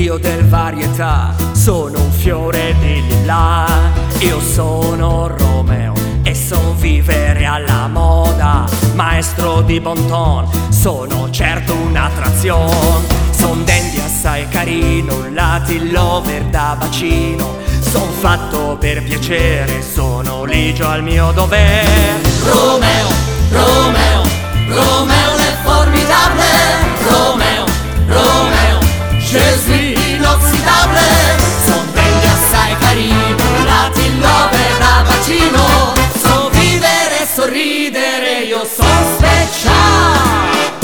dio del varietà, sono un fiore di lilla. Io sono Romeo e so vivere alla moda, maestro di bon ton, sono certo un'attrazione. Son dandy assai carino, un Latin lover da bacino, son fatto per piacere, sono ligio al mio dovere. Romeo, Romeo, Romeo le formidable. Romeo, Romeo, je suis inoxydable. Son dandy assai carino, un Latin lover da bacino, so vivere e sorridere, io son speciale.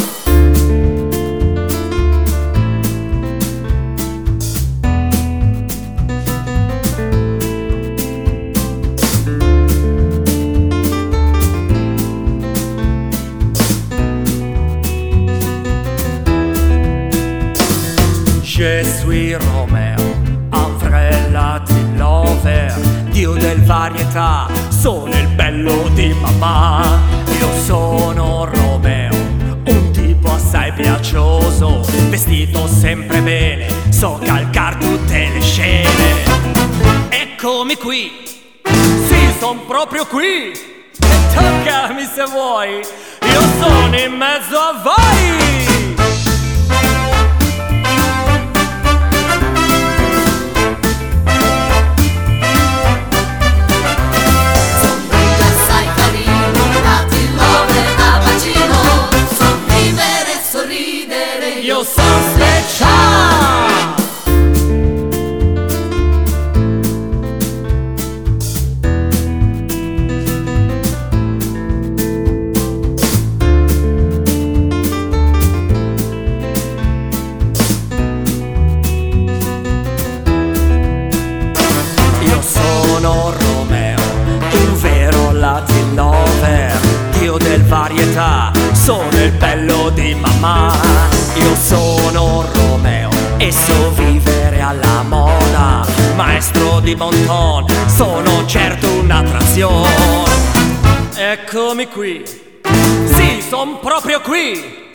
Je suis Romeo, un vrai Latin lover, dio del varietà, sono il bello di mamma. Io sono Romeo, un tipo assai piacioso, vestito sempre bene, so calcar tutte le scene. Eccomi qui, sì, son proprio qui, e toccami se vuoi, io sono in mezzo a voi. Io sono speciale. Io sono Romeo, un vero Latin lover, dio del varietà, sono il bello di mamma. Io sono Romeo e so vivere alla moda, maestro di bon ton, sono certo un'attrazione. Eccomi qui, sì, son proprio qui,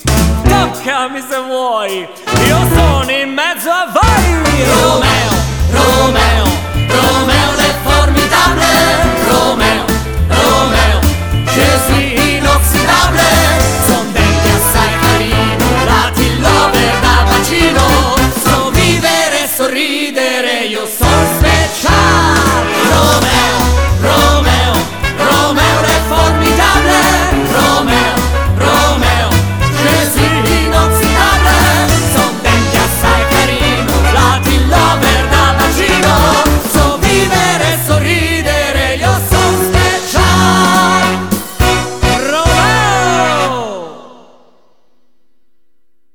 toccami se vuoi, io sono in mezzo a voi. Romeo, Romeo,